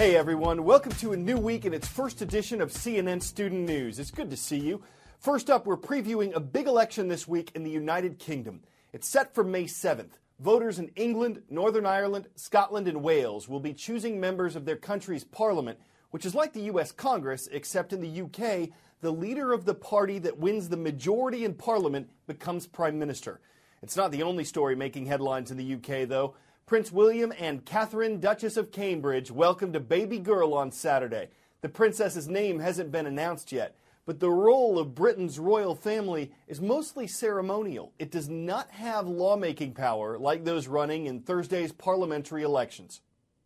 Hey everyone, welcome to a new week in its first edition of CNN Student News. It's good to see you. First up, we're previewing a big election this week in the United Kingdom. It's set for May 7th. Voters in England, Northern Ireland, Scotland, and Wales will be choosing members of their country's parliament, which is like the U.S. Congress, except in the UK, the leader of the party that wins the majority in parliament becomes prime minister. It's not the only story making headlines in the UK, though. Prince William and Catherine, Duchess of Cambridge, welcomed a baby girl on Saturday. The princess's name hasn't been announced yet, but the role of Britain's royal family is mostly ceremonial. It does not have lawmaking power like those running in Thursday's parliamentary elections.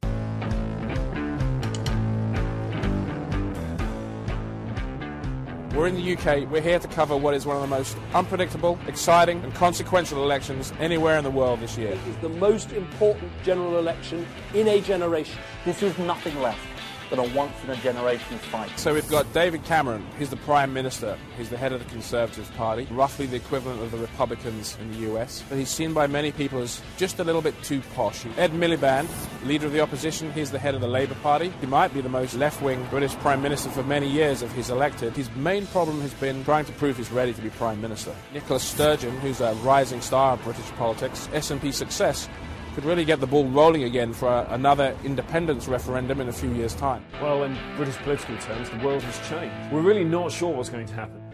We're in the UK. We're here to cover what is one of the most unpredictable, exciting and consequential elections anywhere in the world this year. It is the most important general election in a generation. This is nothing less than a once-in-a-generation fight. So we've got David Cameron. He's the Prime Minister. He's the head of the Conservative Party, roughly the equivalent of the Republicans in the US. But he's seen by many people as just a little bit too posh. Ed Miliband, leader of the opposition, he's the head of the Labour Party. He might be the most left-wing British Prime Minister for many years if he's elected. His main problem has been trying to prove he's ready to be Prime Minister. Nicola Sturgeon, who's a rising star of British politics, SNP success, could really get the ball rolling again for another independence referendum in a few years' time. Well, in British political terms, the world has changed. We're really not sure what's going to happen.